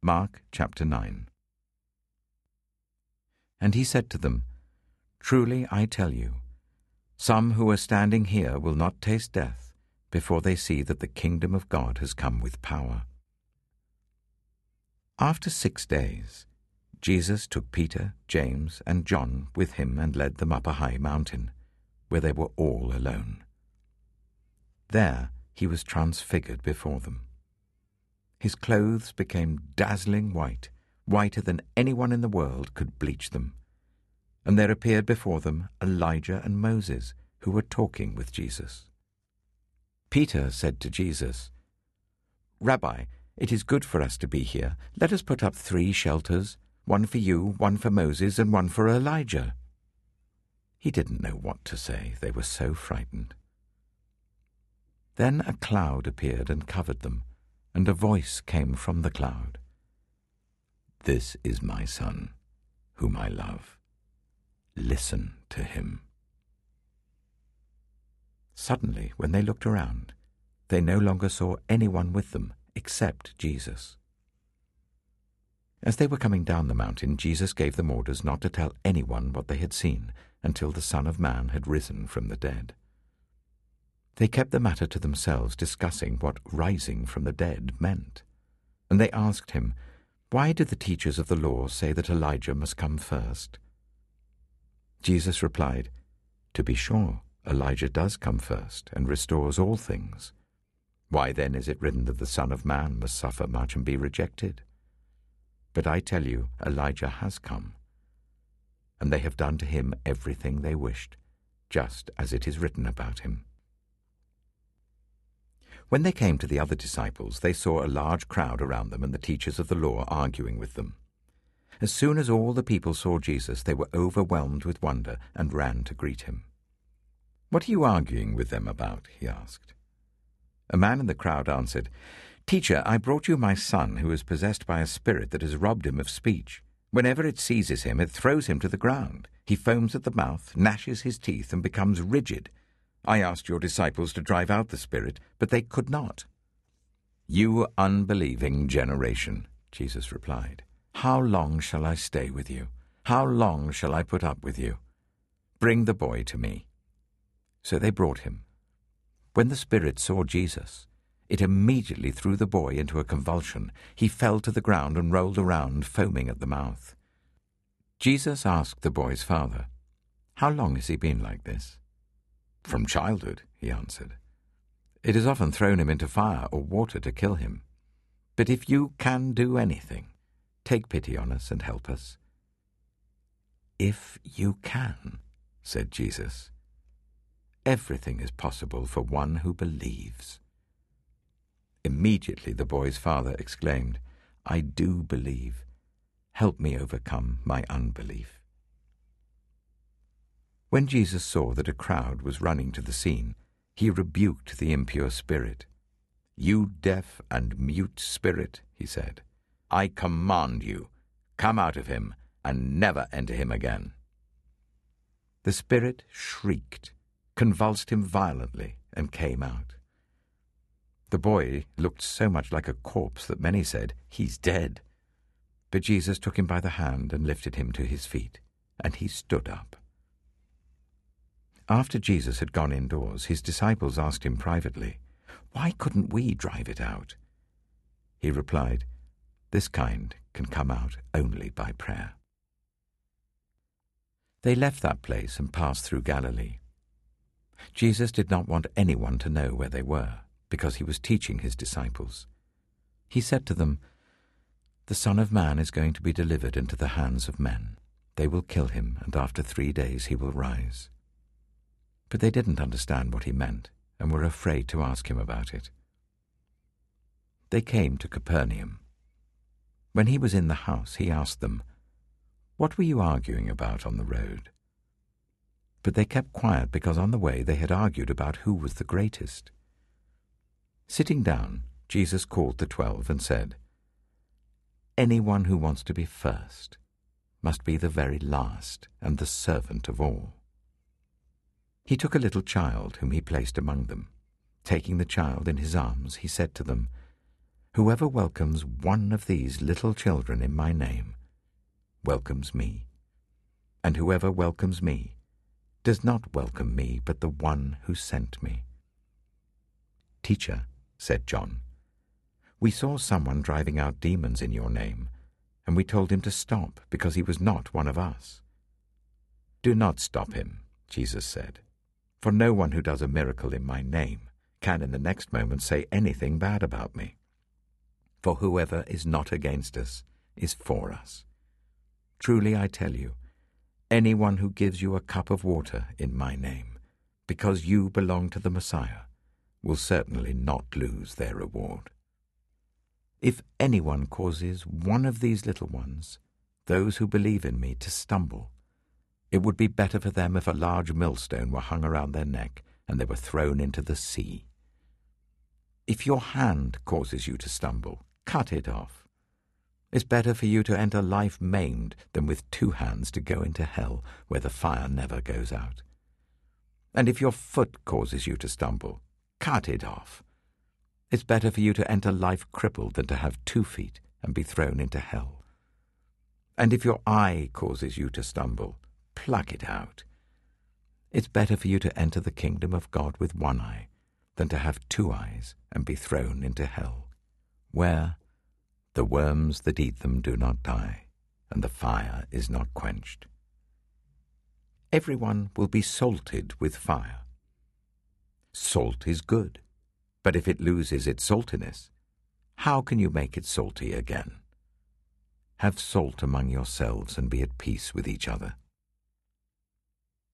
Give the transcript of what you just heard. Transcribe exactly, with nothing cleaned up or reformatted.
Mark chapter nine. And he said to them, Truly I tell you, some who are standing here will not taste death before they see that the kingdom of God has come with power. After six days, Jesus took Peter, James, and John with him and led them up a high mountain, where they were all alone. There he was transfigured before them. His clothes became dazzling white, whiter than anyone in the world could bleach them. And there appeared before them Elijah and Moses, who were talking with Jesus. Peter said to Jesus, Rabbi, it is good for us to be here. Let us put up three shelters, one for you, one for Moses, and one for Elijah. He didn't know what to say. They were so frightened. Then a cloud appeared and covered them, and a voice came from the cloud. This is my Son, whom I love. Listen to him. Suddenly, when they looked around, they no longer saw anyone with them except Jesus. As they were coming down the mountain, Jesus gave them orders not to tell anyone what they had seen until the Son of Man had risen from the dead. They kept the matter to themselves, discussing what rising from the dead meant. And they asked him, Why do the teachers of the law say that Elijah must come first? Jesus replied, To be sure, Elijah does come first and restores all things. Why then is it written that the Son of Man must suffer much and be rejected? But I tell you, Elijah has come, and they have done to him everything they wished, just as it is written about him. When they came to the other disciples, they saw a large crowd around them and the teachers of the law arguing with them. As soon as all the people saw Jesus, they were overwhelmed with wonder and ran to greet him. What are you arguing with them about? He asked. A man in the crowd answered, Teacher, I brought you my son who is possessed by a spirit that has robbed him of speech. Whenever it seizes him, it throws him to the ground. He foams at the mouth, gnashes his teeth, and becomes rigid. I asked your disciples to drive out the spirit, but they could not. You unbelieving generation, Jesus replied. How long shall I stay with you? How long shall I put up with you? Bring the boy to me. So they brought him. When the spirit saw Jesus, it immediately threw the boy into a convulsion. He fell to the ground and rolled around, foaming at the mouth. Jesus asked the boy's father, How long has he been like this? From childhood, he answered. It has often thrown him into fire or water to kill him. But if you can do anything, take pity on us and help us. If you can, said Jesus. Everything is possible for one who believes. Immediately the boy's father exclaimed, I do believe. Help me overcome my unbelief. When Jesus saw that a crowd was running to the scene, he rebuked the impure spirit. You deaf and mute spirit, he said, I command you, come out of him and never enter him again. The spirit shrieked, convulsed him violently, and came out. The boy looked so much like a corpse that many said, He's dead. But Jesus took him by the hand and lifted him to his feet, and he stood up. After Jesus had gone indoors, his disciples asked him privately, Why couldn't we drive it out? He replied, This kind can come out only by prayer. They left that place and passed through Galilee. Jesus did not want anyone to know where they were, because he was teaching his disciples. He said to them, The Son of Man is going to be delivered into the hands of men. They will kill him, and after three days he will rise. But they didn't understand what he meant, and were afraid to ask him about it. They came to Capernaum. When he was in the house, he asked them, What were you arguing about on the road? But they kept quiet because on the way they had argued about who was the greatest. Sitting down, Jesus called the twelve and said, Anyone who wants to be first must be the very last and the servant of all. He took a little child whom he placed among them. Taking the child in his arms, he said to them, Whoever welcomes one of these little children in my name welcomes me, and whoever welcomes me does not welcome me but the one who sent me." "Teacher," said John, "we saw someone driving out demons in your name, and we told him to stop because he was not one of us." "Do not stop him," Jesus said, "for no one who does a miracle in my name can in the next moment say anything bad about me. For whoever is not against us is for us. Truly I tell you, anyone who gives you a cup of water in my name, because you belong to the Messiah, will certainly not lose their reward. If anyone causes one of these little ones, those who believe in me, to stumble, it would be better for them if a large millstone were hung around their neck and they were thrown into the sea. If your hand causes you to stumble, cut it off. It's better for you to enter life maimed than with two hands to go into hell, where the fire never goes out. And if your foot causes you to stumble, cut it off. It's better for you to enter life crippled than to have two feet and be thrown into hell. And if your eye causes you to stumble, pluck it out. It's better for you to enter the kingdom of God with one eye than to have two eyes and be thrown into hell, where the worms that eat them do not die, and the fire is not quenched. Everyone will be salted with fire. Salt is good, but if it loses its saltiness, how can you make it salty again? Have salt among yourselves and be at peace with each other.